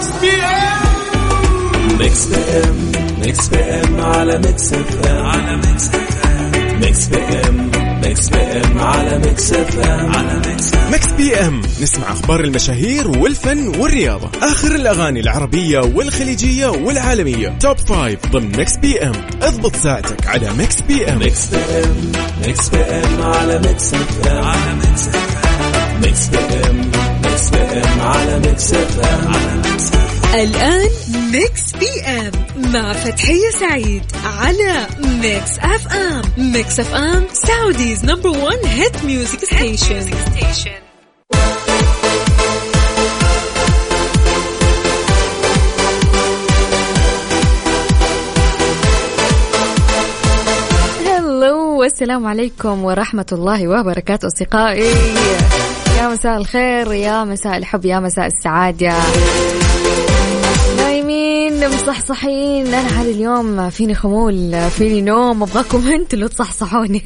ميكس بي ام ميكس بي ام على ميكس اف ام على ميكس اف ام ميكس بي ام ميكس بي ام على ميكس اف ام على ميكس بي ام. نسمع اخبار المشاهير والفن والرياضه، اخر الاغاني العربيه والخليجيه والعالميه، توب 5 ضمن ميكس بي ام. اضبط ساعتك على ميكس بي ام. ميكس بي ام ميكس بي ام على ميكس اف ام على ميكس اف ام ميكس بي ام ميكس بي ام على ميكس اف ام على ميكس اف ام. الآن ميكس بي ام مع فتحية سعيد على ميكس اف ام. ميكس اف ام سعوديز نمبر 1 هيت ميوزك ستيشن. هلو والسلام عليكم ورحمة الله وبركاته أصدقائي. يا مساء الخير، يا مساء الحب، يا مساء السعادة. نايمين مصحصحين؟ أنا هذا اليوم فيني خمول، فيني نوم، أبغاكم أنتوا اللي تصحصحوني.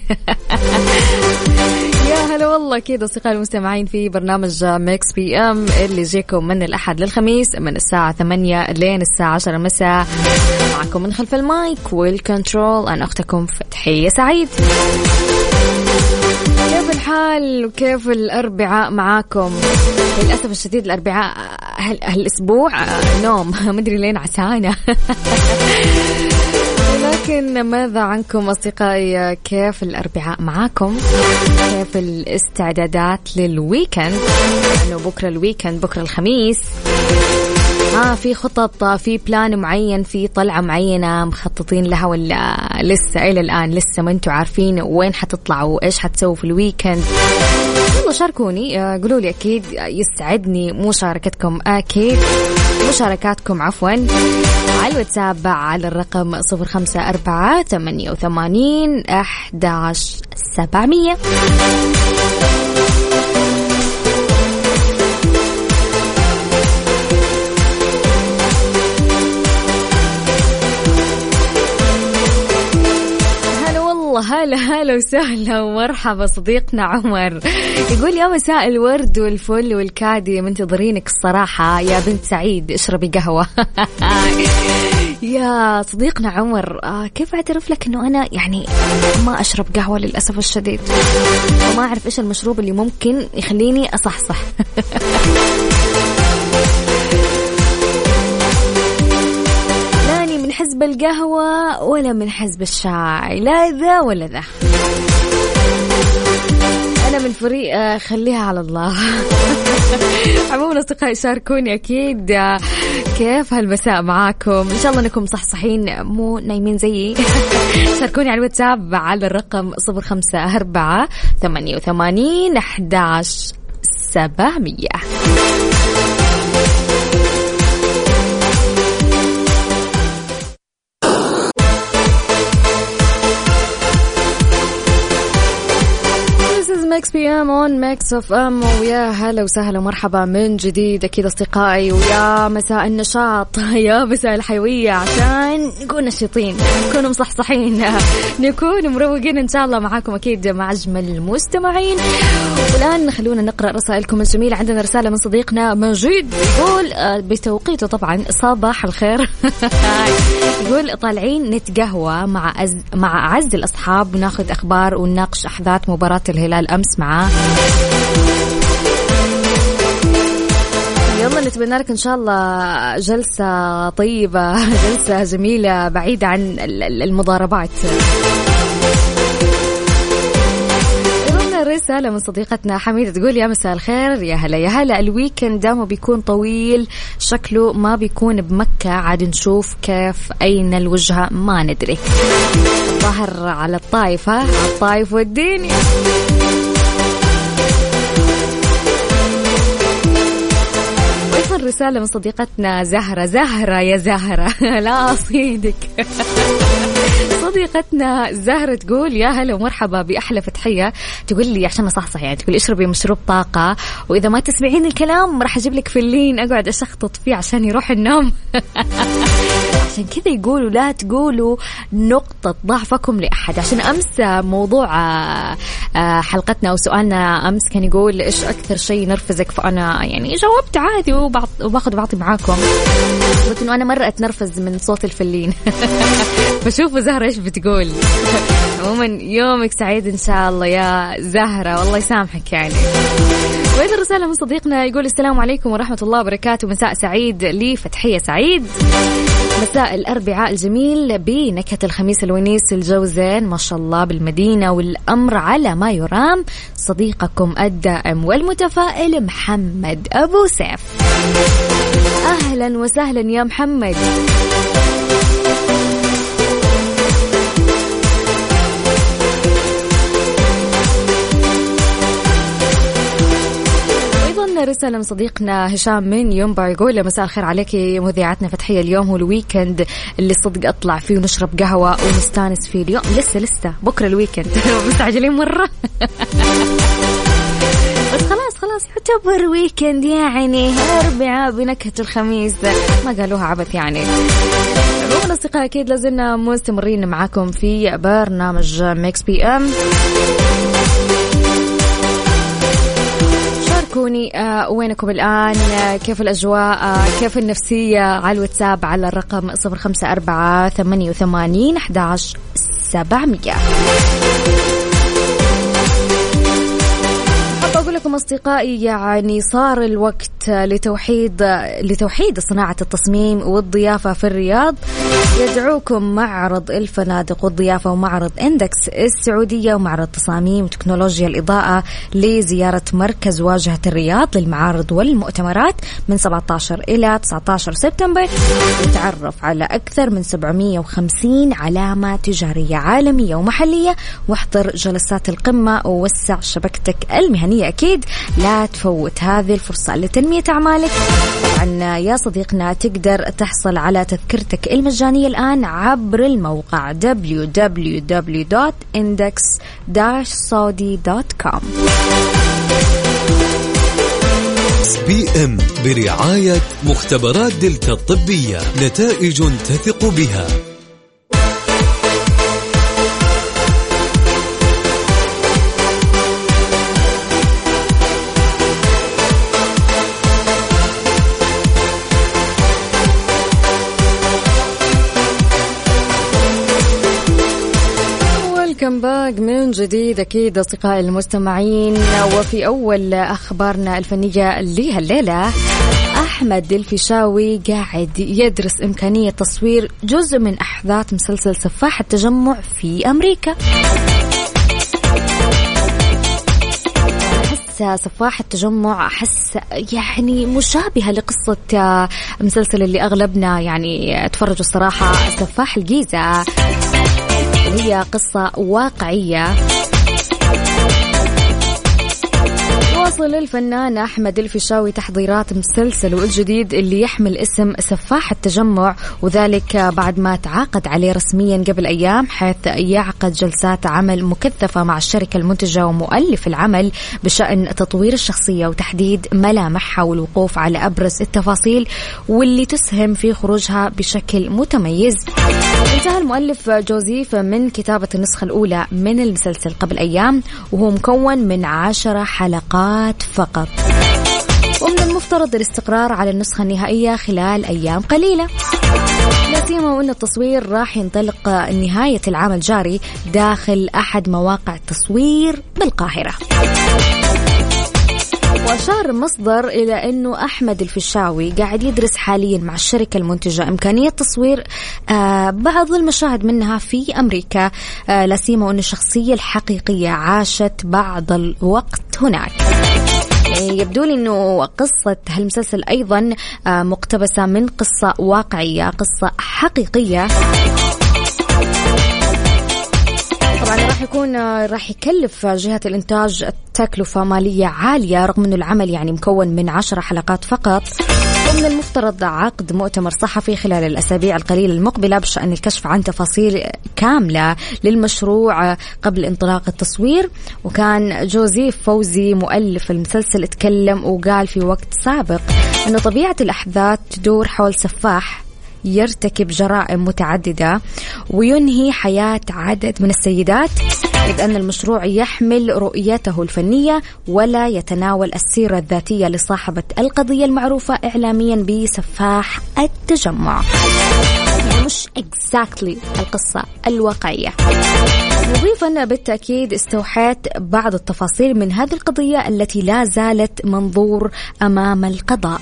يا هلا والله كده أصدقائي المستمعين في برنامج ميكس بي ام اللي يجيكم من الأحد للخميس من الساعة 8 لين الساعة 10 مساء. معكم من خلف المايك والكنترول أنا أختكم فتحية سعيد. كيف الحال وكيف الأربعاء معاكم؟ للأسف الشديد الأربعاء هالأسبوع نوم، مدري لين عسانة. لكن ماذا عنكم أصدقائي؟ كيف الأربعاء معاكم؟ كيف الاستعدادات للويكند؟ لأنه بكرة الويكند، بكرة الخميس. في خطط، في بلان معين، في طلعة معينة مخططين لها ولا لسه إلى الآن لسه ما أنتوا عارفين وين حتطلعوا وإيش حتسووا في الويكند؟ والله شاركوني، قولوا لي. أكيد يسعدني مشاركتكم، أكيد مشاركاتكم عفوا على الواتساب على الرقم 0548811700. هلا وسهلا ومرحبا صديقنا عمر. يقول يا مساء الورد والفل والكادي، منتظرينك الصراحة يا بنت سعيد، اشربي قهوة. يا صديقنا عمر، كيف أعترف لك أنه أنا يعني ما أشرب قهوة للأسف الشديد، وما أعرف إيش المشروب اللي ممكن يخليني أصحصح. من حزب القهوة ولا من حزب الشاي، لا ذا ولا ذا. أنا من فريق خليها على الله. عموما أصدقائي شاركوني أكيد كيف هالمساء معاكم، إن شاء الله أنكم صحصحين مو نايمين زيي. شاركوني على الواتساب على الرقم 0548811700. ميكس بي ام اون ميكس اوف ام. ويا هلا وسهلا مرحبا من جديد اكيد اصدقائي، ويا مساء النشاط، يا مساء الحيويه، عشان نكون نشيطين، نكون مصحصحين، نكون مروقين ان شاء الله معاكم اكيد مع اجمل المستمعين. والان خلونا نقرا رسائلكم الجميله. عندنا رساله من صديقنا مجيد يقول بتوقيته طبعا صباح الخير. يقول طالعين نتقهوى مع اعز الاصحاب وناخذ اخبار ونناقش احداث مباراه الهلال امس معاه. يلا نتمنى لك إن شاء الله جلسة طيبة، جلسة جميلة بعيدة عن المضاربات. رسالة من صديقتنا حميدة تقول يا مساء الخير، يا هلا يا هلا. الويكند دامه بيكون طويل، شكله ما بيكون بمكة، عاد نشوف كيف أين الوجهة ما ندري. ظهر على الطائف، على الطائف والدين. رسالة من صديقتنا زهرة يا زهرة. لا أصيدك. صديقتنا زهرة تقول يا هلا ومرحبا بأحلى فتحية. تقول لي عشان أصحصح يعني، تقول اشربي مشروب طاقة، وإذا ما تسمعين الكلام راح أجيب لك فلين أقعد أشخطط فيه عشان يروح النوم. عشان كذا يقولوا لا تقولوا نقطة ضعفكم لأحد. عشان أمس موضوع حلقتنا أو سؤالنا أمس كان يقول إيش أكثر شيء نرفزك، فأنا يعني جاوبت عادي وبعض وباخذ بعطي معاكم، بس إنه أنا مرة أتنرفز من صوت الفلين. فشوفوا زهرة إيش بتقول. عموما يومك سعيد إن شاء الله يا زهرة، والله يسامحك يعني. وإذا رسالة من صديقنا يقول السلام عليكم ورحمة الله وبركاته، مساء سعيد لي فتحية سعيد، مساء الأربعاء الجميل بنكهة الخميس الونيس، الجو زين ما شاء الله بالمدينة والأمر على ما يرام، صديقكم الدائم والمتفائل محمد أبو سيف. أهلا وسهلا يا محمد. رسالة من صديقنا هشام من ينبع يقول مساء الخير عليك مذيعتنا فتحية، اليوم هو الويكند اللي صدق أطلع فيه ونشرب قهوة ونستانس فيه. اليوم لسه بكرة الويكند. مستعجلين مرة. بس خلاص يعتبر ويكند يعني، أربعاء بنكهة الخميس، ما قالوها عبث يعني. عموما أصدقاء أكيد لازلنا مستمرين معاكم في برنامج ميكس بي ام. شاركوني وينكم الآن، كيف الأجواء، كيف النفسية على الواتساب على الرقم 0548811700. أقول لكم أصدقائي يعني صار الوقت لتوحيد صناعة التصميم والضيافة في الرياض. يدعوكم معرض الفنادق والضيافة ومعرض إندكس السعودية ومعرض تصاميم وتكنولوجيا الإضاءة لزيارة مركز واجهة الرياض للمعارض والمؤتمرات من 17 إلى 19 سبتمبر، وتعرف على أكثر من 750 علامة تجارية عالمية ومحلية، واحضر جلسات القمة ووسع شبكتك المهنية. أكيد لا تفوت هذه الفرصة لتنمية أعمالك. طبعا يا صديقنا تقدر تحصل على تذكرتك المجانية الآن عبر الموقع www.index-saudi.com. بي ام برعاية مختبرات دلتا الطبية، نتائج تثق بها. ويلكم باك من جديد أكيد أصدقائي المستمعين. وفي أول أخبارنا الفنية لهالليلة، أحمد الفيشاوي قاعد يدرس إمكانية تصوير جزء من أحداث مسلسل سفاح التجمع في أمريكا. سفاح التجمع أحس يعني مشابهة لقصة مسلسل اللي أغلبنا يعني تفرجوا الصراحة، سفاح الجيزة، هي قصة واقعية. واصل الفنان أحمد الفيشاوي تحضيرات مسلسله الجديد اللي يحمل اسم سفاح التجمع، وذلك بعد ما تعاقد عليه رسميا قبل أيام، حيث يعقد جلسات عمل مكثفة مع الشركة المنتجة ومؤلف العمل بشأن تطوير الشخصية وتحديد ملامحها والوقوف على أبرز التفاصيل واللي تسهم في خروجها بشكل متميز. انتهى المؤلف جوزيف من كتابة النسخة الأولى من المسلسل قبل أيام، وهو مكون من 10 حلقات فقط، ومن المفترض الاستقرار على النسخة النهائية خلال أيام قليلة، لا سيما وأن التصوير راح ينطلق نهاية العام الجاري داخل أحد مواقع التصوير بالقاهرة. وأشار المصدر إلى أنه أحمد الفيشاوي قاعد يدرس حاليا مع الشركة المنتجة إمكانية تصوير بعض المشاهد منها في أمريكا، لا سيما وأن الشخصية الحقيقية عاشت بعض الوقت هناك. يبدو لي أنه قصة هالمسلسل أيضا مقتبسة من قصة واقعية، قصة حقيقية. طبعا راح يكلف جهة الإنتاج تكلفة مالية عالية، رغم أنه العمل يعني مكون من 10 حلقات فقط. ومن المفترض عقد مؤتمر صحفي خلال الأسابيع القليلة المقبلة بشأن الكشف عن تفاصيل كاملة للمشروع قبل انطلاق التصوير. وكان جوزيف فوزي مؤلف المسلسل اتكلم وقال في وقت سابق أنه طبيعة الأحداث تدور حول سفاح يرتكب جرائم متعددة وينهي حياة عدد من السيدات إذ أن المشروع يحمل رؤيته الفنية ولا يتناول السيرة الذاتية لصاحبة القضية المعروفة إعلاميا بسفاح التجمع. يعني مش exactly القصة الواقعية. مضيفا بالتأكيد استوحيت بعض التفاصيل من هذه القضية التي لا زالت منظور أمام القضاء.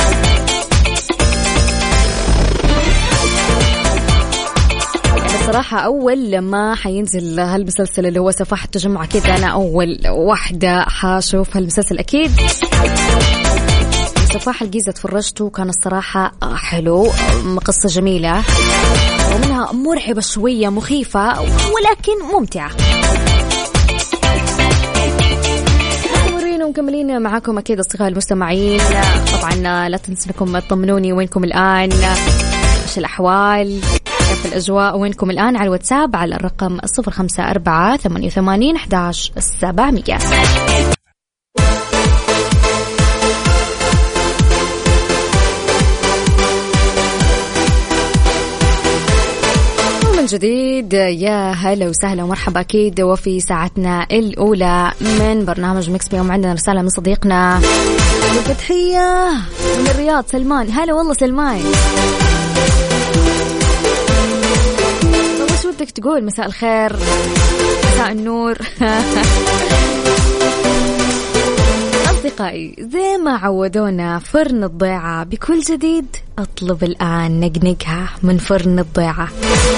صراحة أول ما حينزل هالمسلسل اللي هو سفاح التجمع كذا أنا أول واحدة حاشوف هالمسلسل أكيد. سفاح الجيزة تفرجته كان الصراحة حلو، قصة جميلة ومنها مرعبة شوية مخيفة ولكن ممتعة. ومكملين معاكم أكيد أصدقائي المستمعين. طبعا لا تنسوا انكم تطمنوني وينكم الآن، ايش الأحوال، كيف الأجواء، وينكم الآن على الواتساب على الرقم 0548811700. جديد يا هلا وسهلا ومرحبا أكيد وفي ساعتنا الأولى من برنامج ميكس بي. عندنا رسالة من صديقنا الفتحية من الرياض سلمان. هلا والله سلمان، طب وش ودك تقول؟ مساء الخير، مساء النور. أصدقائي زي ما عودونا فرن الضيعة بكل جديد، أطلب الآن نقنقها من فرن الضيعة.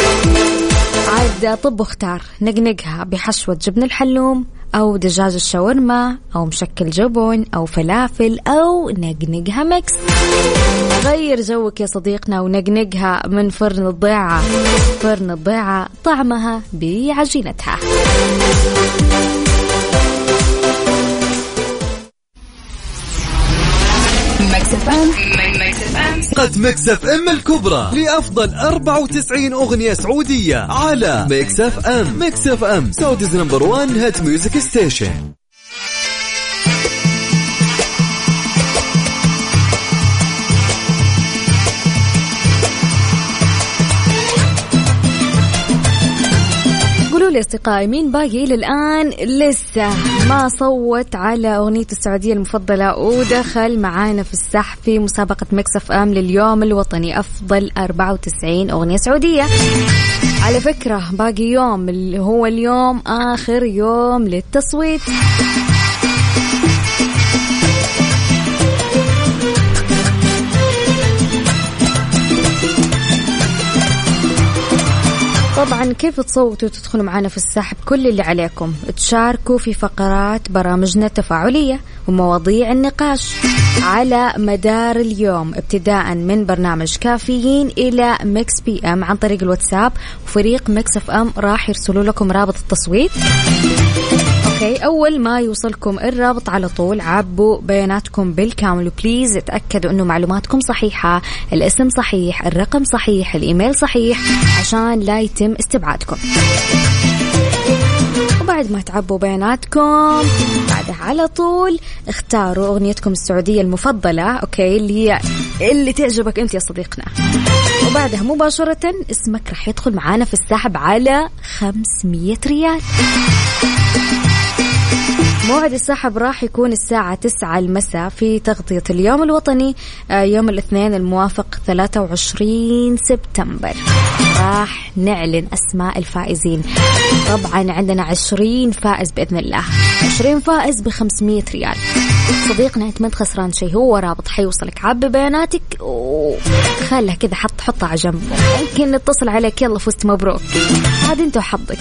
عاد طب واختار، نقنقها بحشوة جبن الحلوم أو دجاج الشاورما أو مشكل جبن أو فلافل أو نقنقها ميكس. غير جوك يا صديقنا ونقنقها من فرن الضيعة. فرن الضيعة طعمها بعجينتها. قد ميكس اف ام الكبرى لأفضل 94 أغنية سعودية على ميكس اف ام. ميكس اف ام سعوديز نمبر 1 هيت ميوزك ستيشن. قولوا لي أصدقائي مين باقي إلى الآن لسه ما صوت على أغنية السعودية المفضلة ودخل معانا في السحب في مسابقة ميكس اف ام لليوم الوطني أفضل 94 أغنية سعودية. على فكرة باقي يوم اللي هو اليوم آخر يوم للتصويت. طبعا كيف تصوتوا تدخلوا معنا في السحب؟ كل اللي عليكم تشاركوا في فقرات برامجنا التفاعلية ومواضيع النقاش على مدار اليوم ابتداء من برنامج كافيين إلى ميكس بي ام عن طريق الواتساب، وفريق ميكس اف ام راح يرسلوا لكم رابط التصويت. اوكي، اول ما يوصلكم الرابط على طول عبوا بياناتكم بالكامل وبليز اتأكدوا انه معلوماتكم صحيحة، الاسم صحيح، الرقم صحيح، الايميل صحيح عشان لا يتم استبعادكم. وبعد ما تعبوا بياناتكم بعدها على طول اختاروا اغنيتكم السعودية المفضلة، اوكي، اللي تعجبك انت يا صديقنا، وبعدها مباشرة اسمك رح يدخل معانا في السحب على 500 ريال. موعد السحب راح يكون الساعة 9 المساء في تغطية اليوم الوطني يوم الاثنين الموافق 23 سبتمبر. راح نعلن أسماء الفائزين. طبعا عندنا 20 فائز بإذن الله، 20 فائز ب500 ريال. صديقنا أنت ما خسران شيء، هو رابط حيوصلك، عبي بياناتك وخلها كذا، حطها على جنب، ممكن نتصل عليك يلا فزت مبروك، هذا انت وحظك.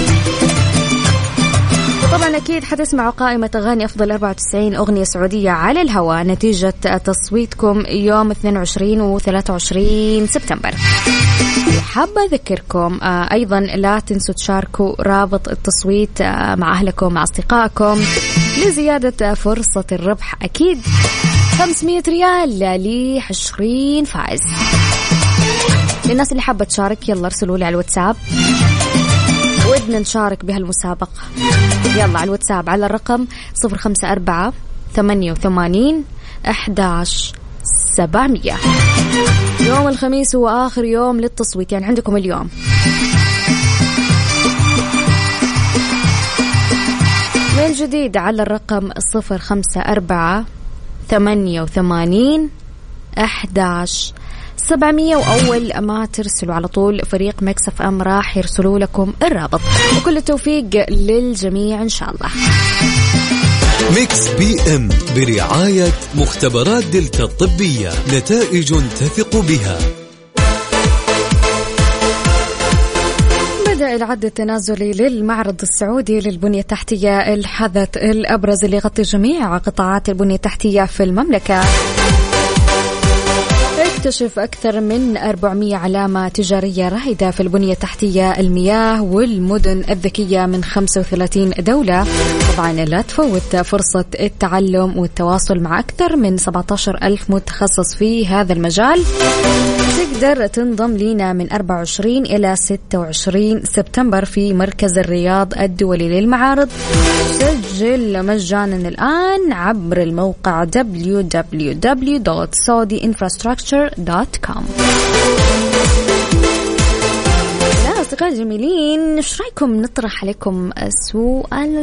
طبعا أكيد حتسمعوا قائمة أغاني أفضل 94 أغنية سعودية على الهواء نتيجة تصويتكم يوم 22 و 23 سبتمبر. حابة أذكركم أيضا لا تنسوا تشاركوا رابط التصويت مع أهلكم مع أصدقائكم لزيادة فرصة الربح. أكيد 500 ريال ل 20 فائز. للناس اللي حابة تشارك يلا ارسلوا لي على الواتساب ودنا نشارك بهالمسابقة. يلا على الواتساب على الرقم 0548811700. يوم الخميس هو آخر يوم للتصويت، يعني عندكم اليوم. من جديد على الرقم 0548811700. وأول ما ترسلوا على طول فريق ميكس اف ام راح يرسلوا لكم الرابط. وكل التوفيق للجميع إن شاء الله. ميكس بي ام برعاية مختبرات دلتا الطبية، نتائج تثق بها. بدأ العد التنازلي للمعرض السعودي للبنية التحتية، الحدث الأبرز اللي يغطي جميع قطاعات البنية التحتية في المملكة. اكتشف أكثر من 400 علامة تجارية رائدة في البنية التحتية، المياه والمدن الذكية من 35 دولة. طبعا لا تفوت فرصة التعلم والتواصل مع أكثر من 17,000 متخصص في هذا المجال. تقدر تنضم لنا من 24 إلى 26 سبتمبر في مركز الرياض الدولي للمعارض. سجل مجانا الآن عبر الموقع www.saudiinfrastructure.com. لا أصدقائي الجميلين، إيش رأيكم نطرح عليكم سؤالنا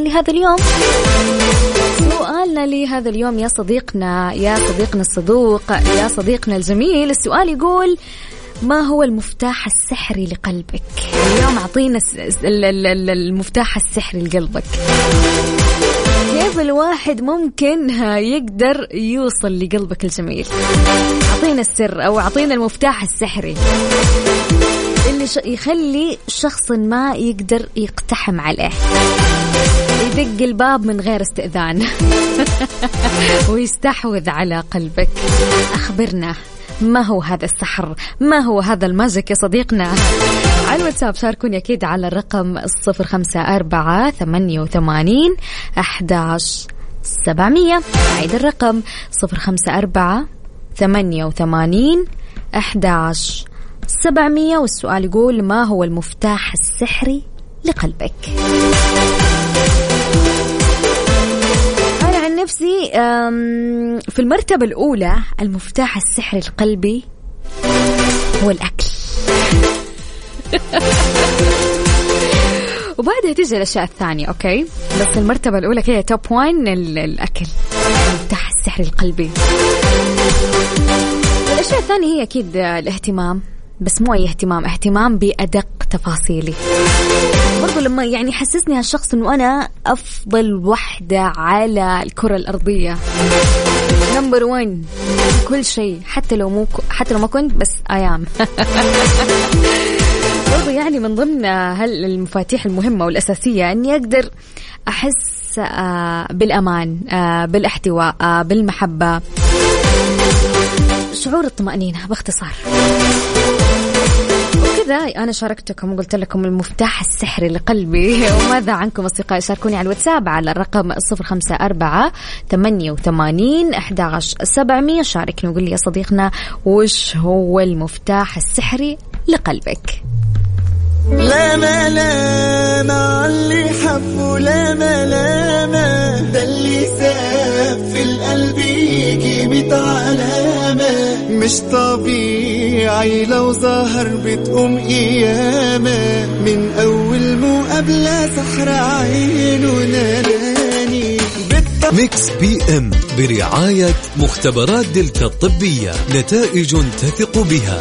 لهذا اليوم يا صديقنا الصدوق، يا صديقنا الجميل. السؤال يقول: ما هو المفتاح السحري لقلبك؟ اليوم أعطينا المفتاح السحري لقلبك. كيف الواحد ممكن يقدر يوصل لقلبك الجميل؟ أعطينا السر أو أعطينا المفتاح السحري اللي يخلي شخص ما يقدر يقتحم عليه، يدق الباب من غير استئذان ويستحوذ على قلبك. أخبرنا، ما هو هذا السحر؟ ما هو هذا الماجيك يا صديقنا؟ على الواتساب شاركوني أكيد على الرقم 0548811700. أعيد الرقم 0548811700. والسؤال يقول: ما هو المفتاح السحري لقلبك؟ أنا عن نفسي في المرتبة الأولى المفتاح السحري لقلبي هو الأكل. وبعدها تيجي الأشياء الثانية، أوكي؟ بس المرتبة الأولى كده توب 1 الأكل، المفتاح السحري لقلبي. الأشياء الثانية هي أكيد الاهتمام، بس مو أي اهتمام بأدق تفاصيلي. برضو لما يعني حسسني هالشخص إنه أنا أفضل وحدة على الكرة الأرضية، نمبر 1 كل شيء، حتى لو ما كنت، بس أيام. برضو يعني من ضمن المفاتيح المهمة والأساسية إني أقدر أحس بالأمان، بالاحتواء، بالمحبة، شعور الطمأنينة باختصار. وكذا أنا شاركتكم وقلت لكم المفتاح السحري لقلبي. وماذا عنكم أصدقائي؟ شاركوني على الواتساب على الرقم 0548811700. شاركني وقول لي يا صديقنا وش هو المفتاح السحري لقلبك. لا ملامة اللي حبه، لا ملامة ده اللي ساب في القلب يجي 100 علامة. مش طبيعي لو ظهر بتقوم قيامة، من أول مقابلة سحر عينه ناداني. ميكس بي ام برعاية مختبرات دلتا الطبية، نتائج تثق بها.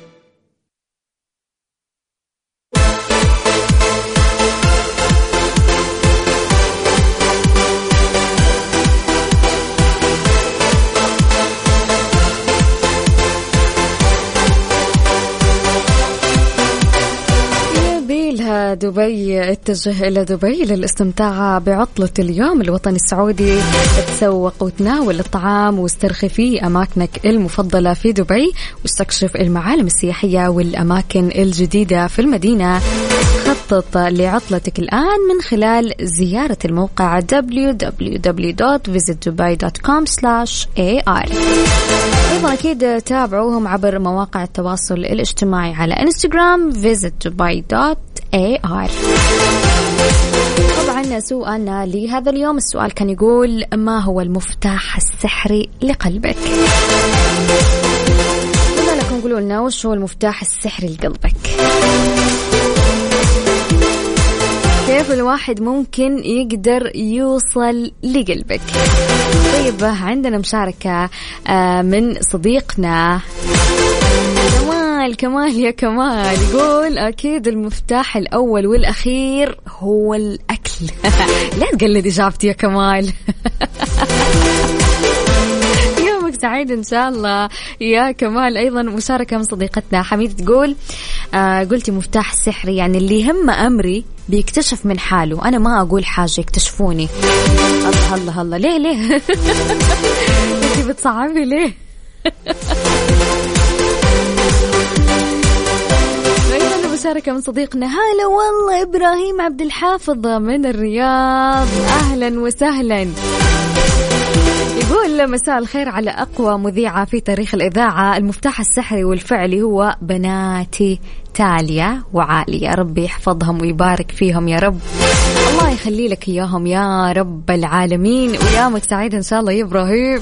دبي، اتجه إلى دبي للاستمتاع بعطلة اليوم الوطني السعودي. تسوق وتناول الطعام واسترخي في أماكنك المفضلة في دبي، واستكشف المعالم السياحية والأماكن الجديدة في المدينة. خطط لعطلتك الآن من خلال زيارة الموقع www.visitdubai.com/ar. أيضا أكيد تابعوهم عبر مواقع التواصل الاجتماعي على إنستغرام visitdubai.ar. طبعا سؤالنا لهذا اليوم، السؤال كان يقول: ما هو المفتاح السحري لقلبك؟ ماذا لكم؟ قولوا لنا وش هو المفتاح السحري لقلبك. كيف الواحد ممكن يقدر يوصل لقلبك. طيب عندنا مشاركة من صديقنا كمال يا كمال، يقول أكيد المفتاح الأول والأخير هو الأكل. لا تقلد إجابتي يا كمال. يومك سعيد إن شاء الله يا كمال. أيضا مشاركة من صديقتنا حميد تقول قلتي مفتاح سحري، يعني اللي يهم أمري بيكتشف من حاله، أنا ما أقول حاجة يكتشفوني. الله الله ليه أنتي بتصعبي ليه؟ مشاركة من صديقنا هلا والله إبراهيم عبد الحافظ من الرياض، أهلا وسهلا. يقول مساء الخير على أقوى مذيعة في تاريخ الإذاعة، المفتاح السحري والفعلي هو بناتي تاليا وعالية، ربي يحفظهم ويبارك فيهم يا رب، الله يخلي لك إياهم يا رب العالمين، ويامك سعيد إن شاء الله يا إبراهيم.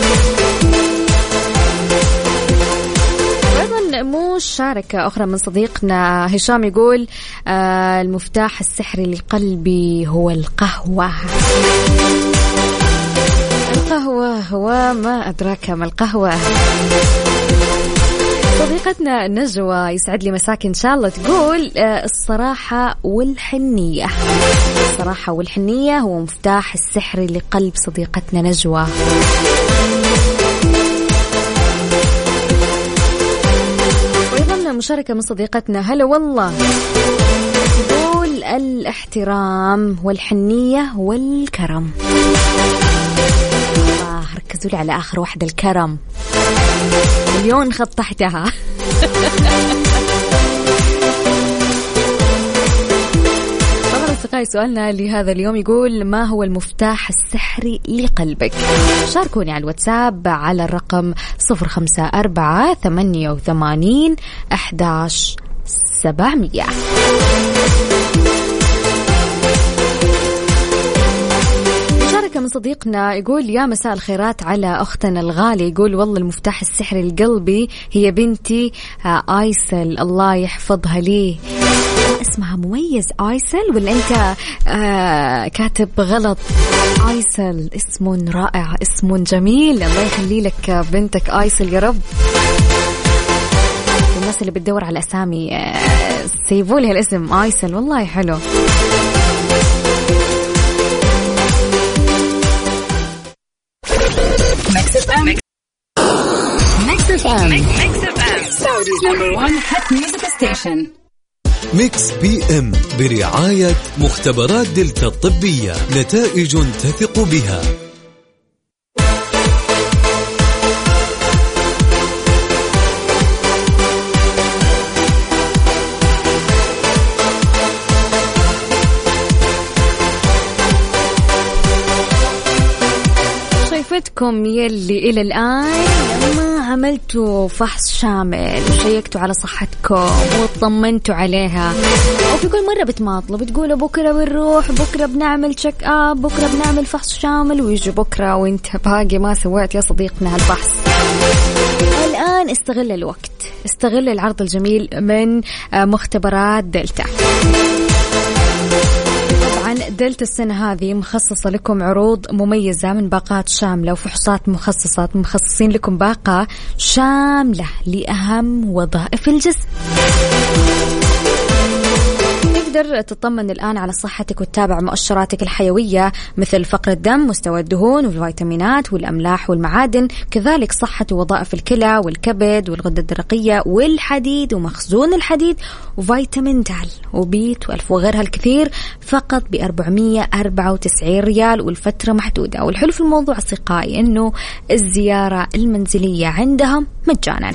مشاركة أخرى من صديقنا هشام يقول المفتاح السحري لقلبي هو القهوة. القهوة وما أدراك ما القهوة. صديقتنا نجوى يسعد لي مساك إن شاء الله، تقول الصراحة والحنية. الصراحة والحنية هو مفتاح السحري لقلب صديقتنا نجوى. مشاركة من صديقتنا هلا والله، تقول الاحترام والحنية والكرم. ركزوا لي على آخر واحدة، الكرم، مليون خط تحتها. أصدقائي سؤالنا لهذا اليوم يقول ما هو المفتاح السحري لقلبك؟ شاركوني على الواتساب على الرقم 0548811700. مشاركة من صديقنا يقول يا مساء الخيرات على أختنا الغالي، يقول والله المفتاح السحري لقلبي هي بنتي آيسل، الله يحفظها لي. اسمها مميز آيسل ولا أنت كاتب غلط؟ آيسل اسم رائع، اسم جميل، الله يخلي لك بنتك آيسل يا رب. الناس اللي بتدور على أسامي سيبوا لي الاسم آيسل، والله حلو. ميكس بي ام برعاية مختبرات دلتا الطبية، نتائج تثق بها. شايفتكم يلي إلى الآن ما عملتوا فحص شامل وشيكتوا على صحتكم وطمنتوا عليها، وفي كل مرة بتماطلوا بتقولوا بكرة بنروح، بكرة بنعمل تشيك اب، بكرة بنعمل فحص شامل، ويجي بكرة وانت باقي ما سويت يا صديقنا هالفحص. الآن استغل الوقت، استغل العرض الجميل من مختبرات دلتا. دلتا السنة هذه مخصصة لكم عروض مميزة من باقات شاملة وفحوصات مخصصة، مخصصين لكم باقة شاملة لأهم وظائف الجسم. تقدر تطمن الآن على صحتك وتتابع مؤشراتك الحيوية مثل فقر الدم، مستوى الدهون والفيتامينات والأملاح والمعادن، كذلك صحة ووظائف الكلى والكبد والغدة الدرقية والحديد ومخزون الحديد وفيتامين د وبي 12 وغيرها الكثير، فقط ب494 ريال والفترة محدودة. والحلو في الموضوع أصدقائي إنه الزيارة المنزلية عندهم مجانا.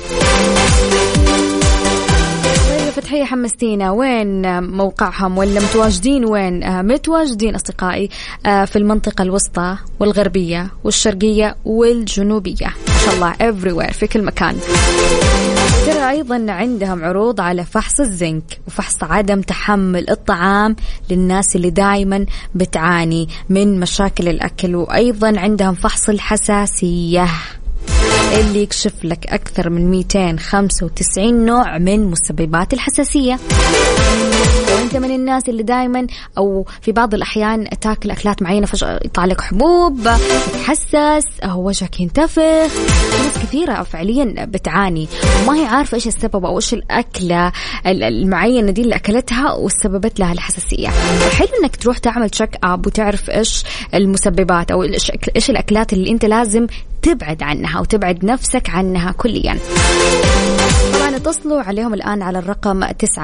فتحية حمستينا، وين موقعهم ولا متواجدين وين؟ متواجدين أصدقائي في المنطقة الوسطى والغربية والشرقية والجنوبية، ما شاء الله everywhere، في كل مكان. ترى أيضا عندهم عروض على فحص الزنك وفحص عدم تحمل الطعام للناس اللي دايما بتعاني من مشاكل الأكل، وأيضا عندهم فحص الحساسية اللي يكشف لك أكثر من 295 نوع من مسببات الحساسية. أنت من الناس اللي دايما أو في بعض الأحيان تاكل أكلات معينة فجأة يطلع لك حبوب، تتحسس، وجهك ينتفخ. ناس كثيرة فعليا بتعاني وما هي عارفة إيش السبب أو إيش الأكلة المعينة دي اللي أكلتها وسببت لها الحساسية. حلو إنك تروح تعمل تشيك أب وتعرف إيش المسببات أو إيش الأكلات اللي أنت لازم تبعد عنها وتبعد نفسك عنها كليا. طبعا اتصلوا عليهم الآن على الرقم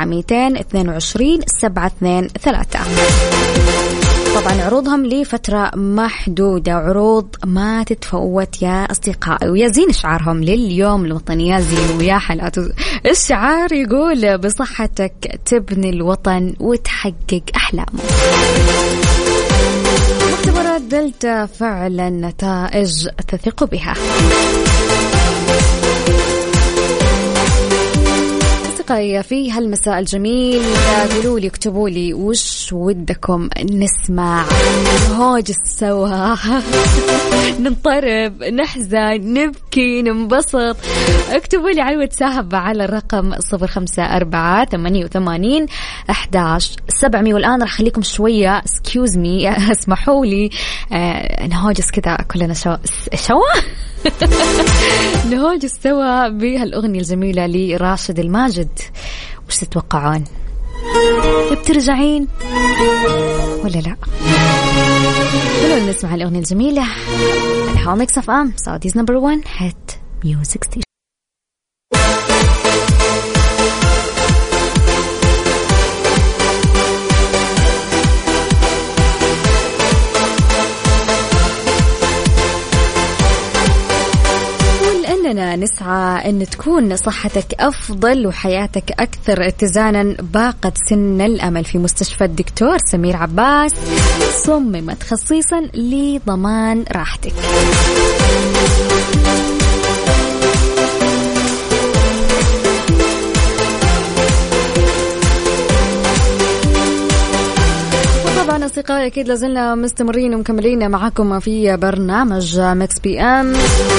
922-723. طبعا عروضهم لفترة محدودة، عروض ما تتفوت يا أصدقائي. ويا زين شعارهم لليوم الوطني، يا زين ويا حلقات. الشعار يقول بصحتك تبني الوطن وتحقق أحلامه. مختبرات دلتا فعلا نتائج تثق بها. في هالمساء الجميل قولوا لي، اكتبوا لي وش ودكم نسمع، نهوجس سوا، ننطرب، نحزن، نبكي، ننبسط. اكتبوا لي على الواتساب على الرقم 0548811700. والآن راح أخليكم شوية excuse me اسمحوا لي نهوجس كذا كلنا شوا نهوجس سوا بهالأغنية الجميلة لراشد الماجد. وش تتوقعون؟ بترجعين ولا لا؟ خلونا نسمع الأغنية الجميلة على هوا ميكس اف ام سعوديز نمبر 1 هيت ميوزك ستيشن. نسعى أن تكون صحتك أفضل وحياتك أكثر اتزانا. باقة سن الأمل في مستشفى الدكتور سمير عباس صممت خصيصا لضمان راحتك. طبعا أصدقائي أكيد لازلنا مستمرين ومكملين معاكم في برنامج ميكس بي ام.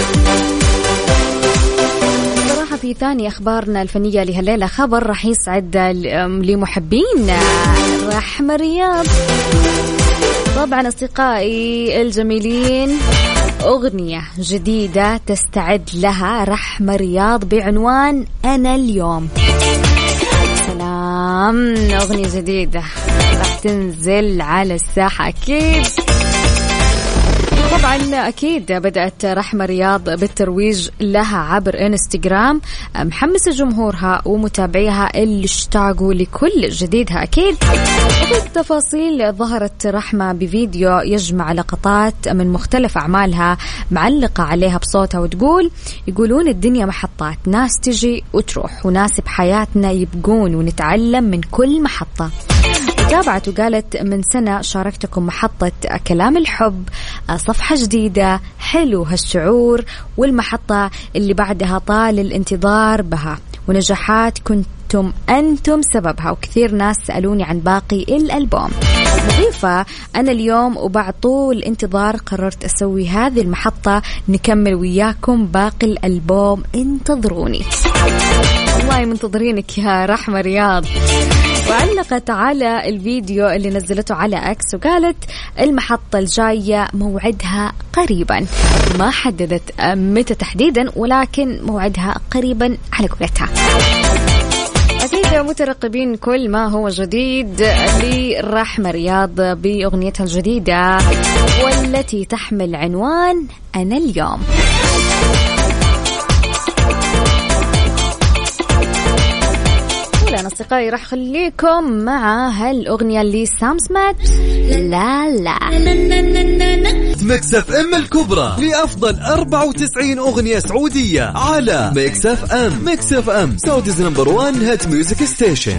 في ثاني أخبارنا الفنية لهالليلة خبر راح يسعد لمحبين رحمة رياض. طبعا أصدقائي الجميلين أغنية جديدة تستعد لها رحمة رياض بعنوان أنا اليوم. سلام، أغنية جديدة راح تنزل على الساحة أكيد. طبعا أكيد بدأت رحمة رياض بالترويج لها عبر إنستغرام، محمسة جمهورها ومتابعيها اللي اشتاقوا لكل جديدها أكيد. وفي التفاصيل ظهرت رحمة بفيديو يجمع لقطات من مختلف أعمالها معلقة عليها بصوتها وتقول: يقولون الدنيا محطات، ناس تجي وتروح وناس بحياتنا يبقون ونتعلم من كل محطة. تابعت وقالت: من سنة شاركتكم محطة كلام الحب، صفحة جديدة، حلو هالشعور، والمحطة اللي بعدها طال الانتظار بها، ونجاحات كنتم أنتم سببها، وكثير ناس سألوني عن باقي الألبوم. مضيفة: أنا اليوم وبعد طول انتظار قررت أسوي هذه المحطة، نكمل وياكم باقي الألبوم، انتظروني. والله منتظرينك يا رحمة رياض. وعلقت على الفيديو اللي نزلته على أكس وقالت: المحطة الجاية موعدها قريبا، ما حددت متى تحديدا ولكن موعدها قريبا على قولتها. أكيد مترقبين كل ما هو جديد لرحمة رياض بأغنيتها الجديدة والتي تحمل عنوان أنا اليوم. أنا أصدقائي راح خليكم مع هالأغنية اللي سام سميث لا لا. ميكس اف ام الكبرى لأفضل 94 أغنية سعودية على ميكس اف ام. ميكس اف ام سعوديز نمبر 1 هيت ميوزك ستيشن.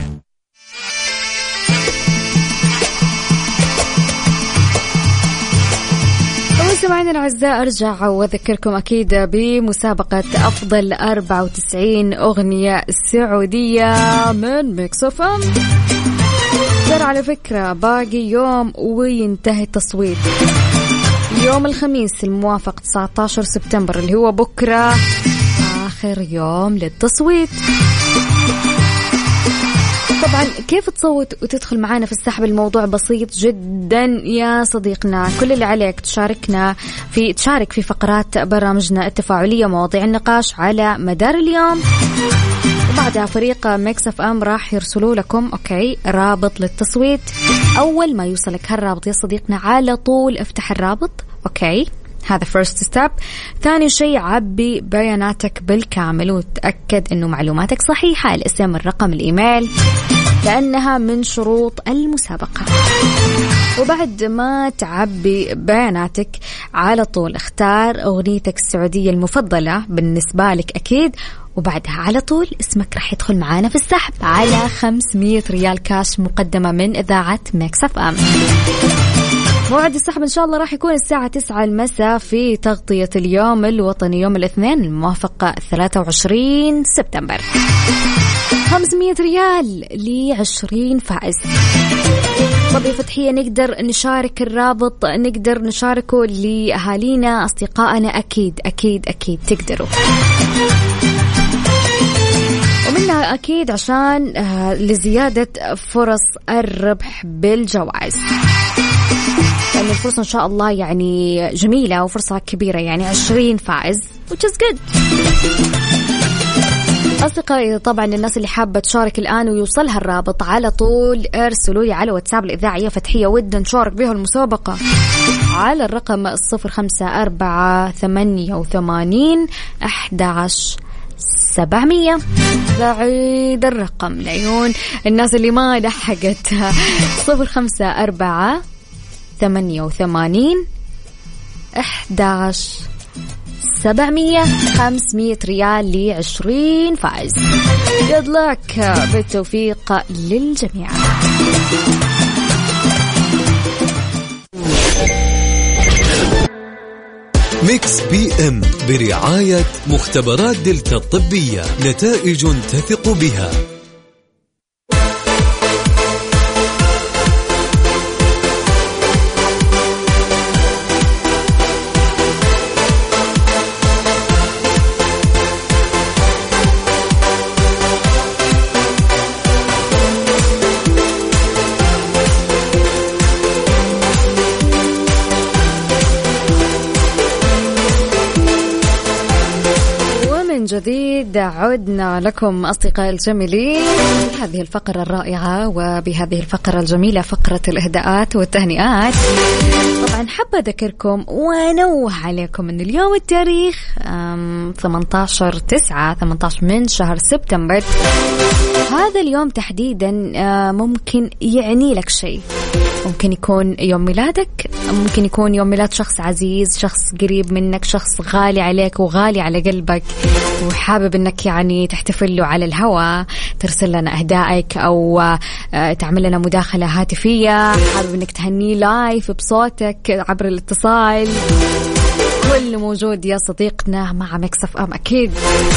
مستمعينا الأعزاء، أرجع وأذكركم أكيد بمسابقة أفضل 94 أغنية سعودية من ميكس اف ام. ترى على فكرة باقي يوم وينتهي التصويت، يوم الخميس الموافق 19 سبتمبر اللي هو بكرة آخر يوم للتصويت. طبعا كيف تصوت وتدخل معانا في السحب؟ الموضوع بسيط جدا يا صديقنا. كل اللي عليك تشارك في فقرات برامجنا التفاعلية، مواضيع النقاش على مدار اليوم، وبعدها فريق ميكس اف ام راح يرسلوا لكم رابط للتصويت. أول ما يوصلك هالرابط يا صديقنا على طول افتح الرابط. هذا first step. ثاني شيء عبي بياناتك بالكامل وتأكد أنه معلوماتك صحيحة، الاسم، الرقم، الإيميل، لأنها من شروط المسابقة. وبعد ما تعبي بياناتك على طول اختار أغنيتك السعودية المفضلة بالنسبة لك أكيد، وبعدها على طول اسمك رح يدخل معانا في السحب على 500 ريال كاش مقدمة من إذاعة ميكس اف ام. موعد السحب إن شاء الله راح يكون الساعة 9 المساء في تغطية اليوم الوطني يوم الاثنين الموافق 23 سبتمبر. 500 ريال ل20 فائز. طب يا فتحية نقدر نشارك الرابط، نقدر نشاركه لأهالينا أصدقائنا؟ أكيد أكيد أكيد تقدروا، ومنها أكيد عشان لزيادة فرص الربح بالجوائز، لأن الفرصة إن شاء الله يعني جميلة وفرصة كبيرة، يعني 20 فائز which is good. أصدقائي طبعا الناس اللي حابة تشارك الآن ويوصلها الرابط على طول ارسلوا لي على واتساب الإذاعية فتحية ودنا نشارك بها المسابقة على الرقم 0548111700. بعيد الرقم لعيون الناس اللي ما لحقتها. 0548111700. 500 ريال ل20 فائز. good luck، بالتوفيق للجميع. ميكس بي ام برعاية مختبرات دلتا الطبية، نتائج تثق بها. جديد عدنا لكم أصدقائي الجميلين بهذه الفقرة الرائعة وبهذه الفقرة الجميلة، فقرة الإهداءات والتهنئات. طبعا حابة أذكركم وأنوه عليكم أن اليوم التاريخ 18 من شهر سبتمبر. هذا اليوم تحديدا ممكن يعني لك شيء، ممكن يكون يوم ميلادك، ممكن يكون يوم ميلاد شخص عزيز، شخص قريب منك، شخص غالي عليك وغالي على قلبك وحابب انك يعني تحتفل له على الهواء، ترسل لنا اهدائك او تعمل لنا مداخلة هاتفية، حابب انك تهنيه لايف بصوتك عبر الاتصال. كل موجود يا صديقنا مع ميكس اف ام أكيد.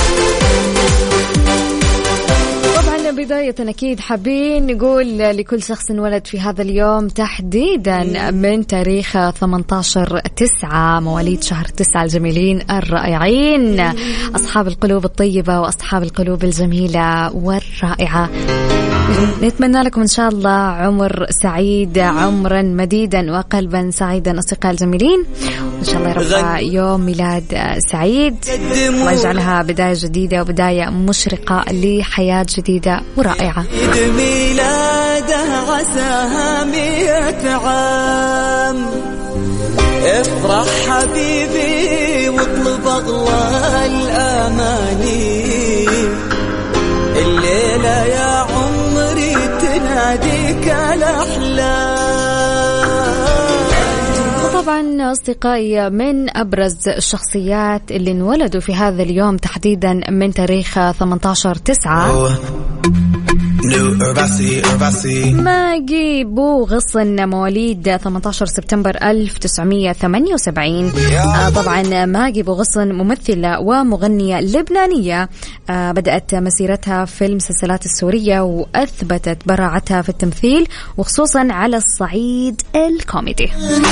بداية أكيد حابين نقول لكل شخص انولد في هذا اليوم تحديدا من تاريخ 18/9 مواليد شهر 9 الجميلين الرائعين، أصحاب القلوب الطيبة وأصحاب القلوب الجميلة والرائعة. نتمنى لكم إن شاء الله عمر سعيد، عمرا مديدا وقلبا سعيدا أصدقاء الجميلين، وإن شاء الله يرفع يوم ميلاد سعيد ويجعلها بداية جديدة وبداية مشرقة لحياة جديدة ورائعة. عيد ميلاده عساها 100 عام، افرح حبيبي واطلب أغلى الأماني، الليلة يا عمري تناديك الأحلام. طبعا أصدقائي من أبرز الشخصيات اللي انولدوا في هذا اليوم تحديدا من تاريخ 18/9 ماجي بو غصن مواليد 18 سبتمبر 1978. طبعا ماجي بو غصن ممثلة ومغنية لبنانية، بدأت مسيرتها في المسلسلات السورية وأثبتت براعتها في التمثيل وخصوصا على الصعيد الكوميدي.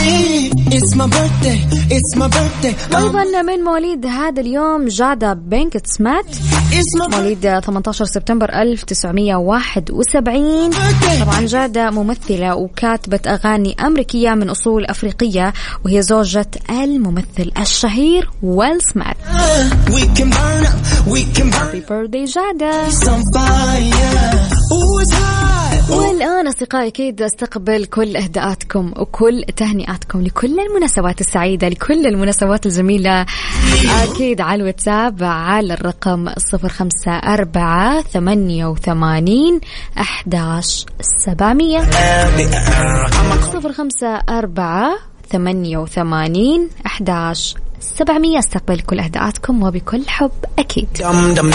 أيضا من مواليد هذا اليوم جادا بينكت سمات مواليد 18 سبتمبر 1991. 71. طبعا جادة ممثلة وكاتبة أغاني أمريكية من أصول أفريقية، وهي زوجة الممثل الشهير ويل سميث. Happy birthday جادة. والآن أصدقائي أكيد أستقبل كل إهداءاتكم وكل تهنئاتكم لكل المناسبات السعيدة، لكل المناسبات الجميلة، أكيد على الواتساب على الرقم 0548811700 0548811700. استقبل كل أهداءاتكم وبكل حب أكيد. It's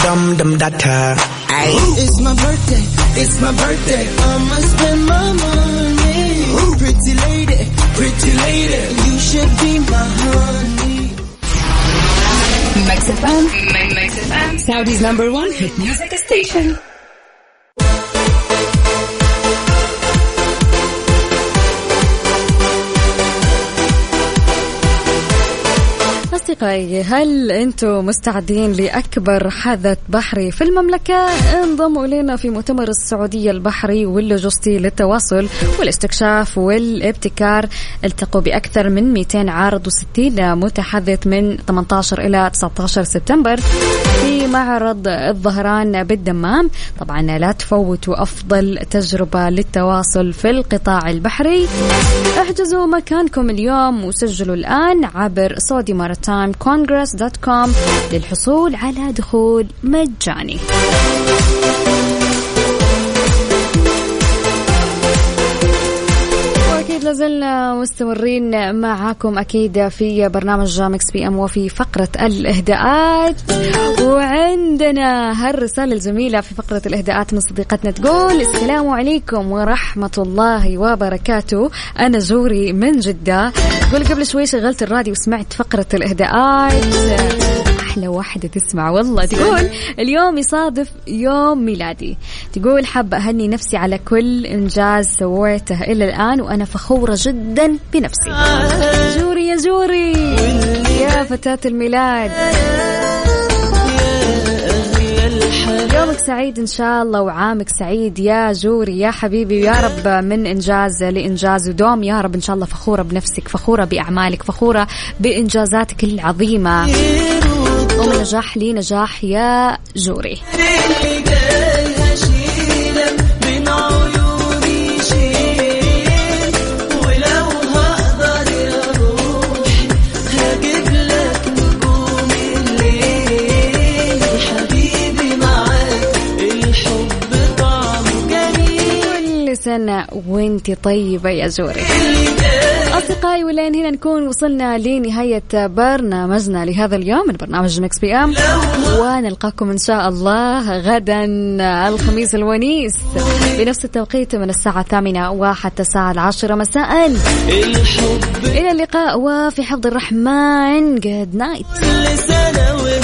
my birthday, it's my birthday. I'ma spend my money. Pretty lady, you should be my honey. Mix FM, Saudi's #1 hit music station. أصدقائي، هل أنتم مستعدين لأكبر حدث بحري في المملكة؟ انضموا إلينا في مؤتمر السعودية البحري واللوجستي للتواصل والاستكشاف والابتكار. التقوا بأكثر من 200 عارض و60 متحدث من 18 إلى 19 سبتمبر في معرض الظهران بالدمام. طبعا لا تفوتوا أفضل تجربة للتواصل في القطاع البحري. احجزوا مكانكم اليوم وسجلوا الآن عبر saudimaritime.congress.com للحصول على دخول مجاني. أكيد لازلنا مستمرين معاكم أكيد في برنامج ميكس بي أم وفي فقرة الإهداءات، وعندنا هالرسالة الجميلة في فقرة الإهداءات من صديقتنا تقول: السلام عليكم ورحمة الله وبركاته، أنا جوري من جدة. تقول قبل شوي شغلت الراديو وسمعت فقرة الإهداءات، أحلى واحدة تسمع والله. تقول اليوم يصادف يوم ميلادي، تقول حابة أهني نفسي على كل إنجاز سويته إلى الآن وأنا فخورة جدا بنفسي. جوري يا جوري يا فتاة الميلاد، يومك سعيد إن شاء الله وعامك سعيد يا جوري يا حبيبي، يا رب من إنجاز لإنجاز ودوم يا رب. إن شاء الله فخورة بنفسك، فخورة بأعمالك، فخورة بإنجازاتك العظيمة، ومن نجاح لي نجاح يا جوري. سنة وانتي طيبة يا جوري. أصدقائي، ولين هنا نكون وصلنا لنهاية برنامجنا لهذا اليوم من برنامج ميكس بي أم، ونلقاكم إن شاء الله غدا الخميس الونيس بنفس التوقيت من الساعة 8 وحتى الساعة 10 مساء. إلى اللقاء وفي حفظ الرحمن. Good night.